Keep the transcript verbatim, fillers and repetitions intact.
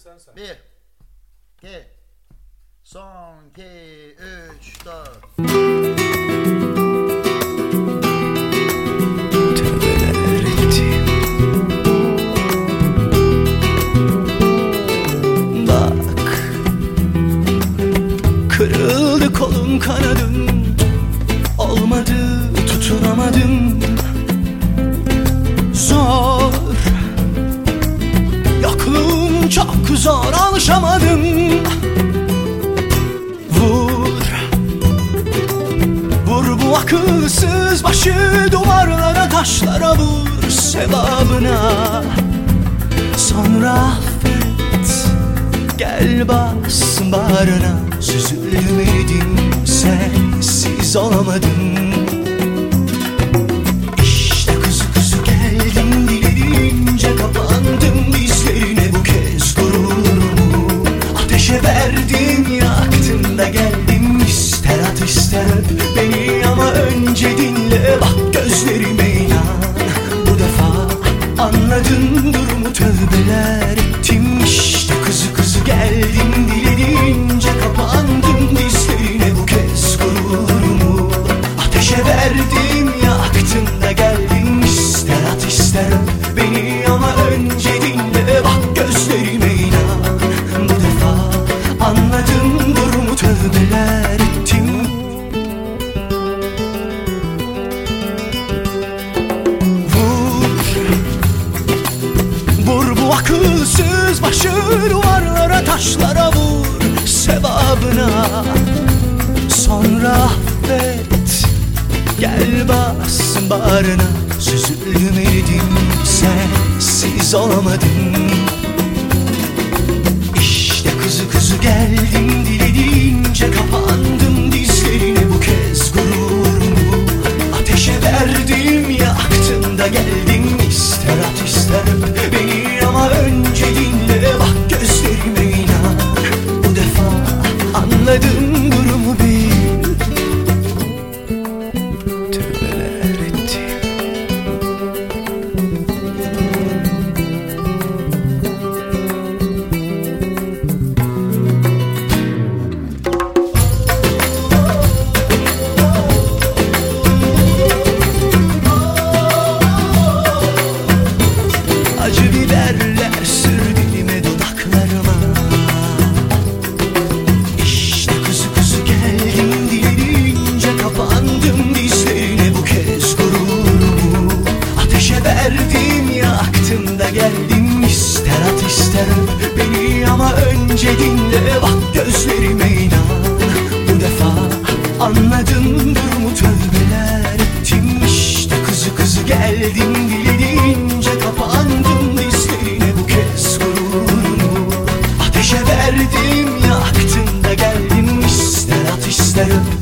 sen say. Bir, iki, son iki, üç, dört. Tövbeler ettim. Bak, kırıldı kolum kanadım, olmadı tutunamadım. Zor, yokluğum çok zor, alışamadım. Vur, vur bu akılsız başı duvarlara, taşlara vur sevabına. Sonra affet, gel bas bağrına. Süzülemedim, sensiz olamadım. İşte kızı kızı geldim, dilerince kapandım dizlerine. Bu kez gururumu ateşe verdim, yaktın da geldim. İster at ister öp beni ama önce dinle. Bak gözlerime inan, bu defa anladın durumu, tövbeler ettim. İşte kızı kızı geldim, dilerince kapandım dizlerine. Bu kez gururumu ateşe verdim, yaktın da geldim. İster at ister öp beni ama önce dinle. Bak gözlerime inan, bu defa anladım durumu, tövbeler ettim. Vur, vur bu akılsız başı duvarlara, taşlara vur sevabına. Sonra affet, gel bas bağrına. Süzülemedim, sensiz olamadım. İşte kızı kızı geldim, dilediğince kapandım dizlerine. Bu kez gururumu ateşe verdim, yaktın da geldim. İster at ister öp beni ama önce dinle. Bak gözlerime inan, bu defa anladım durumu, bil. Tövbeler ettim. Acı biberler sür dilime, dudaklarıma. İşte kızı kızı geldim, dilerince kapandım dizlerine. Bu kez gururumu ateşe verdim, yaktım da geldim. İster at ister öp beni ama önce dinle. Bak gözlerime inan, bu defa anladım durumu, tövbeler ettim. İşte kızı kızı geldim, dilediğince kapandım dizlerine. Bu kez gururumu ateşe verdim, yaktım da geldim. İster at ister öp